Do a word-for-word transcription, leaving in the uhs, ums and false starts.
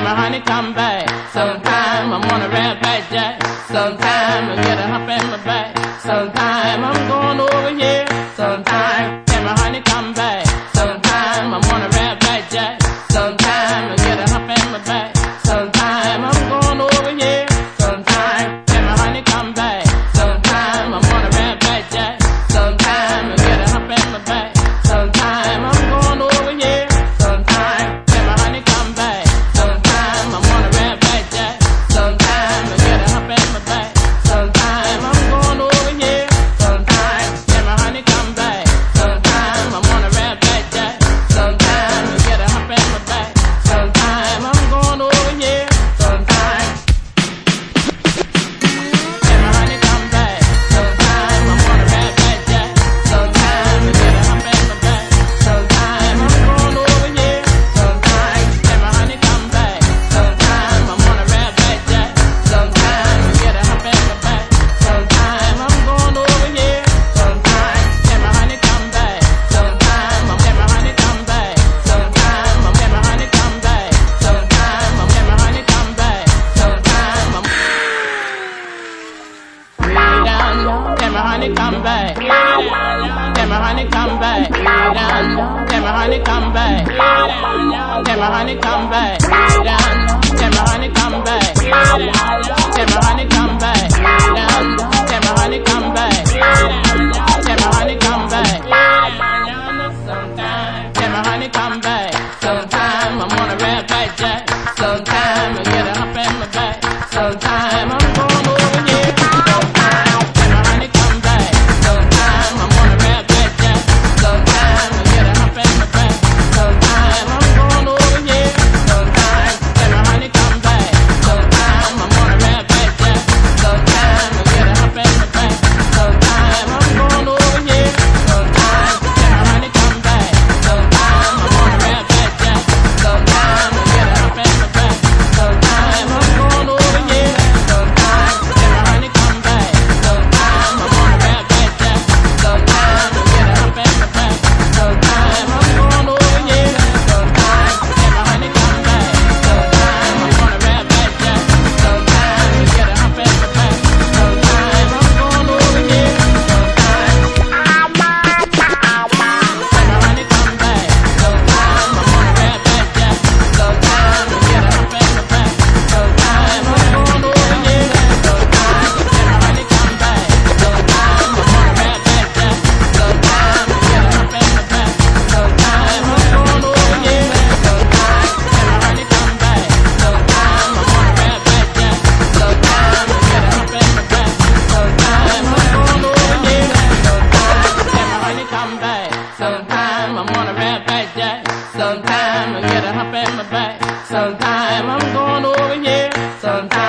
my honey come back. Sometime I'm on a red back jack. Sometime I get a hump in my back. Sometime I'm going over here. Sometime can my honey come back. Sometime I'm on a red back jack. Sometime I get a hump in my back. Sometime I'm going over here. Sometime can my honey come back. Sometime I'm on a red back jack. Sometime I get a hump in my back. Sometime I'm going over here. Sometime can my honey come back. Sometime I'm on a red back jack. Sometime I get a hump in my back. Sometime I'm going over here. Sometime can my honey come back. Sometime I'm on a red back jack. Sometime I get a hump in my back. Sometime I'm going over here. Sometime can my honey come back. Sometime I'm on a red back jack. Sometime I get a hump in my back. Sometime I'm going over here. Sometime can my honey come back. Sometime I'm on a red back jack. Sometime I get a hump in my back. Sometime I'm going over here. Sometime can my honey come back. Sometime I'm can my honey come back. Sometime I'm can my honey come back. Sometime I'm can my honey come back. Sometime I'm way down low. Can my honey come back? Can my honey come back? Way down low. Can my honey come back? Can my honey come back? Way down low. Can my honey come back? Can my honey come back? Way down low. Can my honey come back? Can my honey come back? Sometime can my honey come back? Sometime I'm on a red back jack. Sometime I get a hump in my back. Sometime I'm going over here. Sometime can my honey come back? Sometime I'm on a red back jack. Sometime I get a hump in my back. Sometime I'm going over here. Sometime can my honey come back? Sometime I'm on a red back jack. Sometime I get a hump in my back. Sometime I'm going over here. Sometime can my honey come back? Sometime I'm on a red back jack. Sometime I get a hump in my back. Sometime I'm going over here. Sometime can my honey come back? Sometime I'm on a red back jack. Sometime I get a hump in my back. Sometime I'm going over here. Sometime can my honey come back? Sometime I'm on a red back jack. Sometime I get a hump in my back. Sometime I'm going over here. Sometime can my honey come back? Sometime I'm on a red back jack. Sometime I get a hump in my back. Sometime I'm going over here. Sometime can my honey come back? Sometime I'm on a red back jack. Sometime I get a hump in my back. Sometime I'm going over here. Sometime can my honey come back? Sometime I'm on a red back jack. Sometime I get a hump in my back. Sometime I'm going over here. Sometime can my honey come back? Sometime I'm on a red back jack. Sometime I get a hump in my back. Sometime I'm going over here. Sometime